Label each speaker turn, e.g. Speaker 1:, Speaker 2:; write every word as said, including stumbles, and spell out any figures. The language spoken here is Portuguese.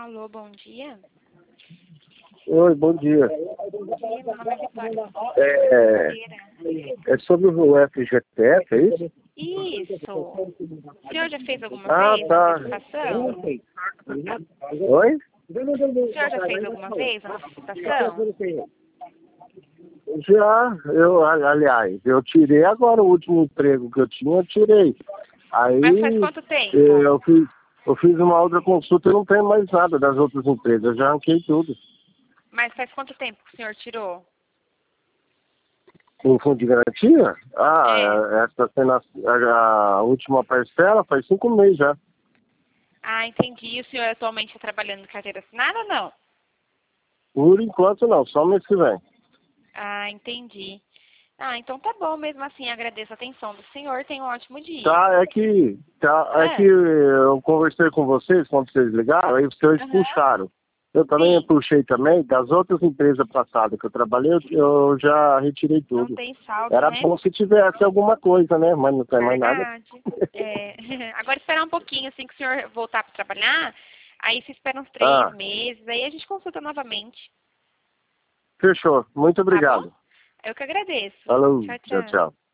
Speaker 1: Alô, bom dia.
Speaker 2: Oi, bom dia.
Speaker 1: Bom dia, meu nome é Vitória.
Speaker 2: É, é sobre o F G T F, é isso?
Speaker 1: Isso. O senhor já fez alguma
Speaker 2: Ah,
Speaker 1: vez
Speaker 2: tá.
Speaker 1: uma participação?
Speaker 2: Oi?
Speaker 1: O senhor já fez alguma vez uma participação?
Speaker 2: Já, eu, aliás, eu tirei agora o último emprego que eu tinha, eu tirei. Aí
Speaker 1: Mas faz quanto tempo?
Speaker 2: eu fiz, eu fiz uma outra consulta e não tenho mais nada das outras empresas, eu já arranquei tudo.
Speaker 1: Mas faz quanto tempo que o senhor tirou?
Speaker 2: O fundo de garantia? Ah,
Speaker 1: É.
Speaker 2: essa sendo a, a, a última parcela faz cinco meses já.
Speaker 1: Ah, entendi. E o senhor atualmente está trabalhando em carteira assinada ou não?
Speaker 2: Por enquanto não, só mês que vem.
Speaker 1: Ah, entendi. Ah, então tá bom. Mesmo assim, agradeço a atenção do senhor. Tenha um ótimo dia.
Speaker 2: Tá, é que, tá, é que
Speaker 1: Ah,
Speaker 2: eu conversei com vocês quando vocês ligaram, aí vocês
Speaker 1: aham.
Speaker 2: puxaram. Eu também
Speaker 1: Sim.
Speaker 2: puxei também, das outras empresas passadas que eu trabalhei, eu, eu já retirei
Speaker 1: Não
Speaker 2: tudo.
Speaker 1: tem saldo,
Speaker 2: Era
Speaker 1: né?
Speaker 2: bom se tivesse alguma coisa, né? Mas não tem mais nada.
Speaker 1: Verdade. É. Agora esperar um pouquinho, assim que o senhor voltar para trabalhar, aí se espera uns três
Speaker 2: Ah,
Speaker 1: meses, aí a gente consulta novamente.
Speaker 2: fechou. Muito
Speaker 1: Tá bom?
Speaker 2: obrigado.
Speaker 1: Eu que agradeço.
Speaker 2: Falou,
Speaker 1: Tchau,
Speaker 2: tchau,
Speaker 1: tchau.
Speaker 2: tchau.